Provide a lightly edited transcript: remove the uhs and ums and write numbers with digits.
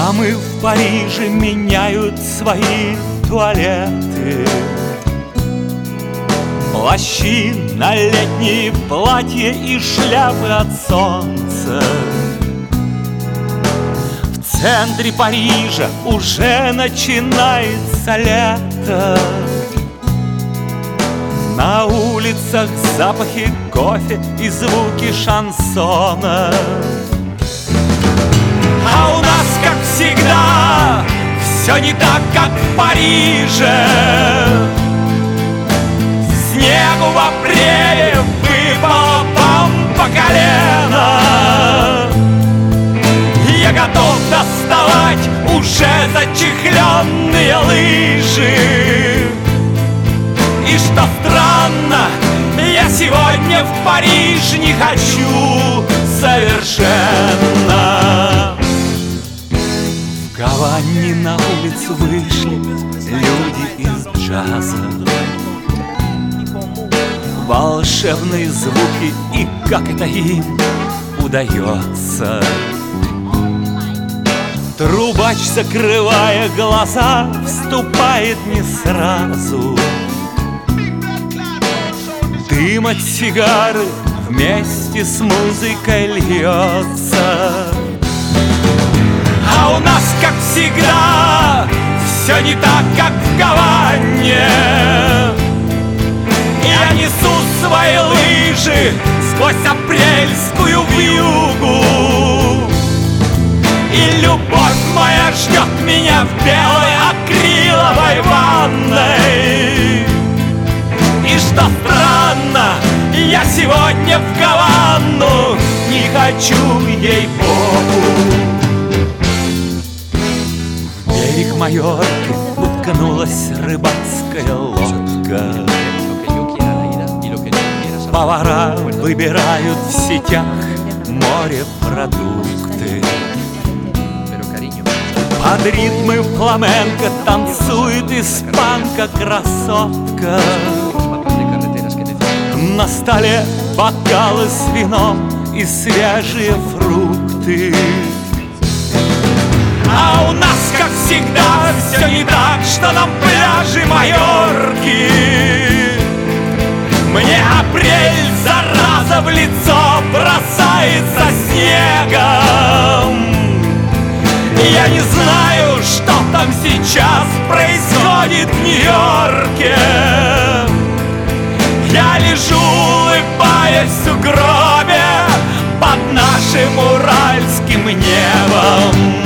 Дамы в Париже меняют свои туалеты, плащи на летние платья и шляпы от солнца. В центре Парижа уже начинается лето. На улицах запахи кофе и звуки шансона. А у нас, как всегда, все не так, как в Париже. Снегу в апреле выпало вам по колено. Я готов доставать уже зачехленные лыжи. И что странно, я сегодня в Париж не хочу совершенно. В Гаване на улицу вышли люди из джаза. Волшебные звуки, и как это им удается. Трубач, закрывая глаза, вступает не сразу. Дым от сигары вместе с музыкой льется. А у нас, как всегда, все не так, как в Гаване. Я несу свои лыжи сквозь апрельскую вьюгу. И любовь моя ждет меня в белой акриловой ванной. И что странно, я сегодня в Гавану не хочу, ей-богу. В берег Майорки уткнулась рыбацкая лодка. Повара выбирают в сетях морепродукты. Под ритмы фламенко танцует испанка-красотка. На столе бокалы с вином и свежие фрукты. А у нас, как всегда, все не так, что на пляже Майорки. Мне апрель, зараза, в лицо бросается снегом. Я не знаю, что там сейчас происходит в Нью-Йорке. Я лежу, улыбаясь в сугробе под нашим уральским небом.